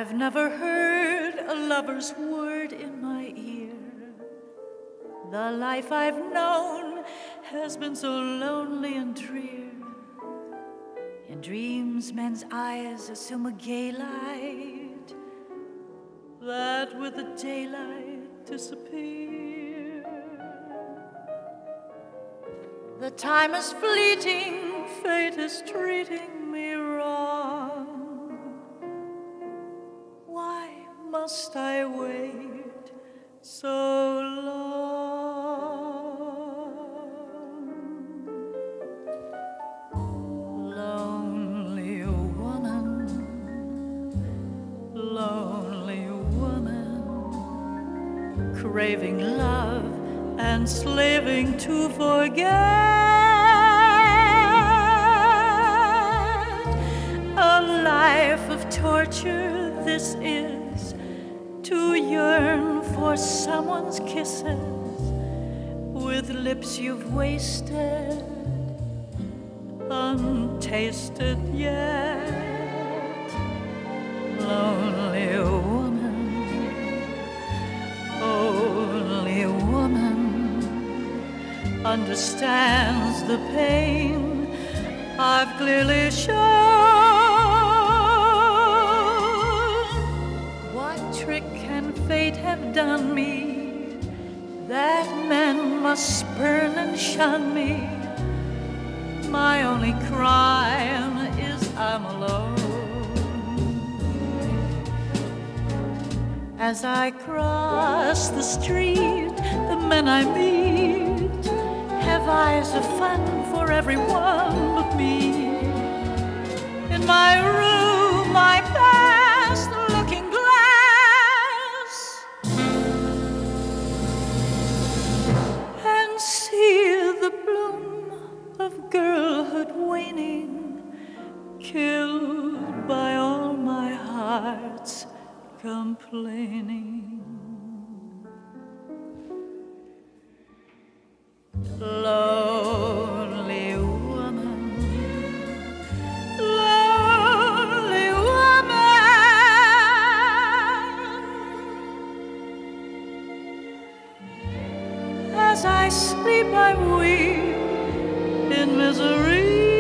I've never heard a lover's word in my ear. The life I've known has been so lonely and drear. In dreams, men's eyes assume a gay light that with the daylight disappear. The time is fleeting, fate is treating me wrong. Why must I wait so long? Lonely woman, craving love and slaving to forget. A life of torture this is, to yearn for someone's kisses with lips you've wasted, untasted yet. Lonely woman, only woman understands the pain I've clearly shown. What trick can fate have done me that men must spurn and shun me? My only crime is I'm alone. As I cross the street, the men I meet have eyes of fun for everyone but me. In my room I pass the looking glass and see the bloom of girlhood waning, killed by all my heart's complaining. Lonely woman, lonely woman, as I sleep I weep in misery.